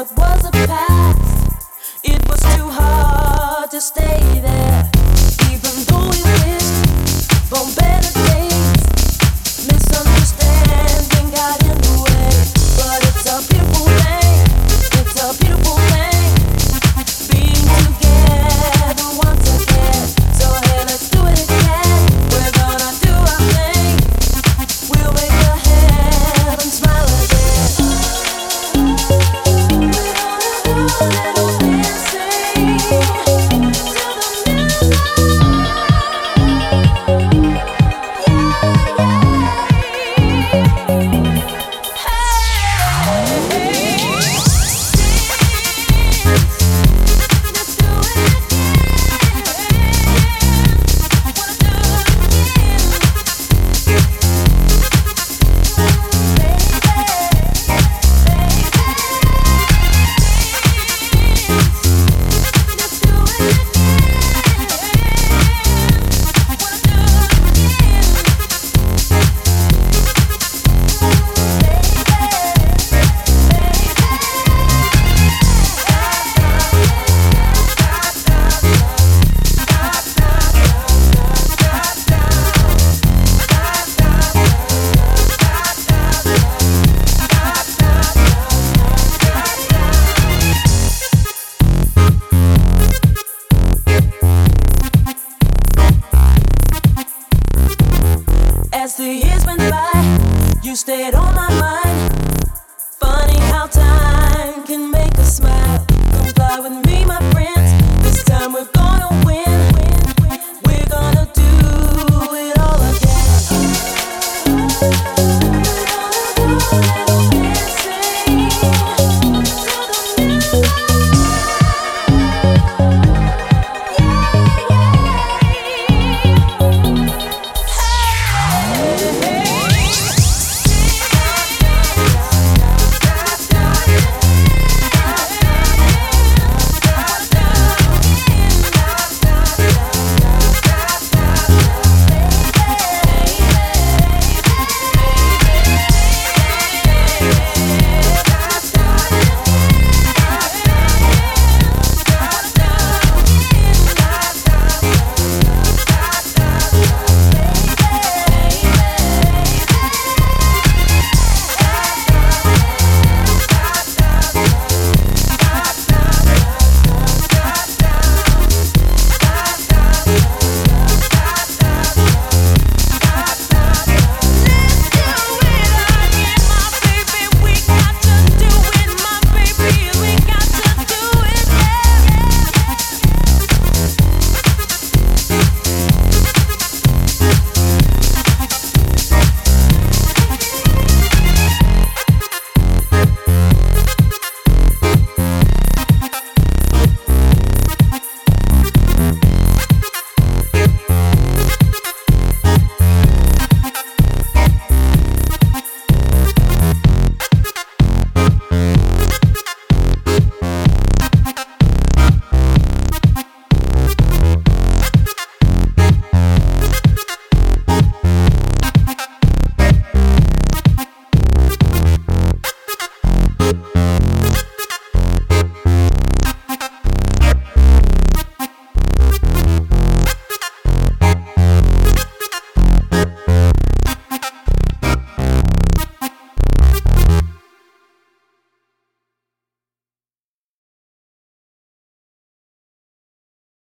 what was the past? It was too hard to stay there, even though we wished for better days. Misunderstanding got in the way, but it's a beautiful thing. It's a beautiful thing, being together once again. So hey, let's do it again. We're gonna do our thing. We'll make the heaven smile again. We're gonna do a little dancing to the As the years went by, you stayed on my mind. Funny how time can make us smile. Come fly with me, my friends. This time we're gonna win. We're gonna do it all again. We're gonna do it.